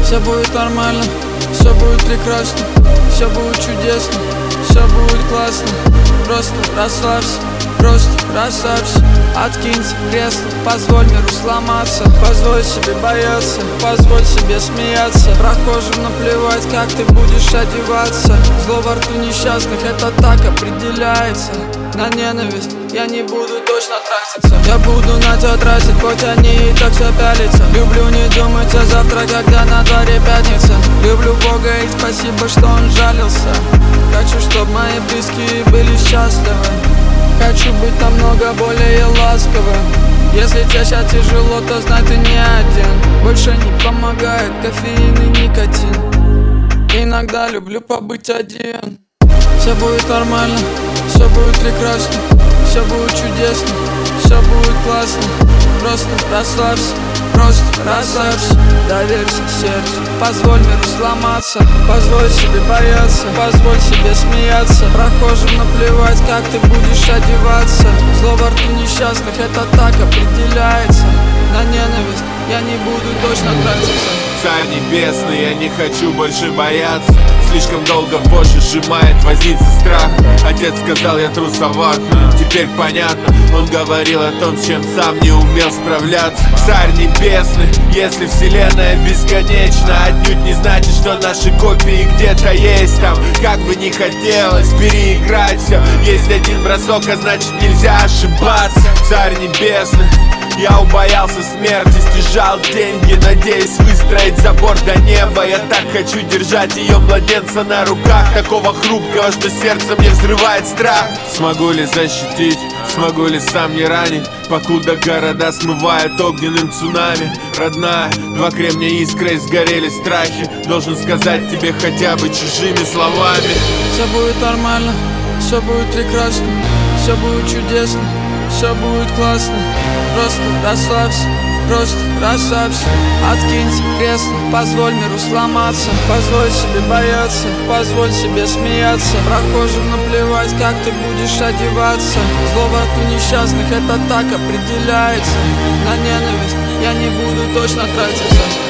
Все будет нормально, все будет прекрасно, все будет чудесно, все будет классно. Просто расслабься, просто расслабься. Откинься в кресло, позволь миру сломаться. Позволь себе бояться, позволь себе смеяться. Прохожим наплевать, как ты будешь одеваться. Зло во рту несчастных, это так определяется. На ненависть я не буду точно тратиться. Я буду на тебя тратить, хоть они и так все пялятся. Люблю не думать о завтра, когда на дворе пятница. Люблю Бога и спасибо, что он жалился. Хочу, чтобы мои близкие были счастливы. Хочу быть намного более ласковым. Если тебе сейчас тяжело, то знай, ты не один. Больше не помогает кофеин и никотин. Иногда люблю побыть один. Все будет нормально, все будет прекрасно, все будет чудесно, все будет классно. Просто расслабься, просто расслабься. Доверься сердцу, позволь миру сломаться. Позволь себе бояться, позволь себе смеяться. Прохожим наплевать, как ты будешь одеваться. Зло во рту несчастных, это так определяется. На ненависть я не буду точно тратиться. Царь небесный, я не хочу больше бояться. Слишком долго вожжи сжимает, возница страх. Отец сказал, я трусоват, теперь понятно. Он говорил о том, с чем сам не умел справляться. Царь небесный, если вселенная бесконечна, отнюдь не значит, что наши копии где-то есть там. Как бы ни хотелось переиграть все, есть один бросок, а значит нельзя ошибаться. Царь небесный, я убоялся смерти, стяжал деньги, надеясь выстроить забор до неба. Я так хочу держать ее младенца на руках, такого хрупкого, что сердце мне взрывает страх. Смогу ли защитить, смогу ли сам не ранить, покуда города смывают огненным цунами. Родная, два кремня искрой сгорели страхи. Должен сказать тебе хотя бы чужими словами. Все будет нормально, все будет прекрасно, все будет чудесно, все будет классно. Просто расслабься, просто расслабься. Откинься в кресло, позволь миру сломаться. Позволь себе бояться, позволь себе смеяться. Прохожим наплевать, как ты будешь одеваться. Зло во рту несчастных, это так определяется. На ненависть я не буду точно тратиться.